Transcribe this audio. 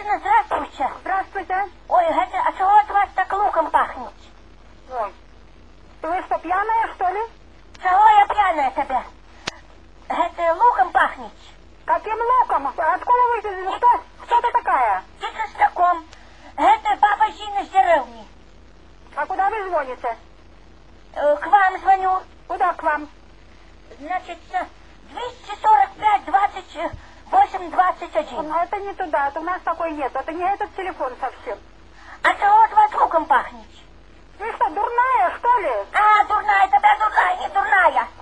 Машина, здравствуйте. Здравствуйте. Ой, а чего от вас так луком пахнет? Ой. Вы что, пьяная, что ли? Чего я пьяная тебя? Это луком пахнет. Каким луком? Откуда вы? Кто ты такая? Ты Шестаком. Это баба Зина с деревни. А куда вы звоните? К вам звоню. Куда к вам? Значит, 245 28 21. Ну, это не туда, это у нас такой нет. Это не этот телефон совсем. А чего от вас луком пахнет? Вы что, дурная, что ли? А, дурная, тебя дурная, не дурная.